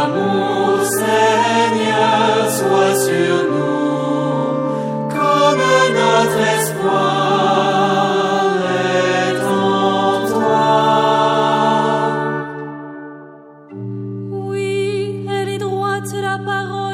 mon Seigneur, sois sur nous, comme notre espoir est en toi. Oui, elle est droite la parole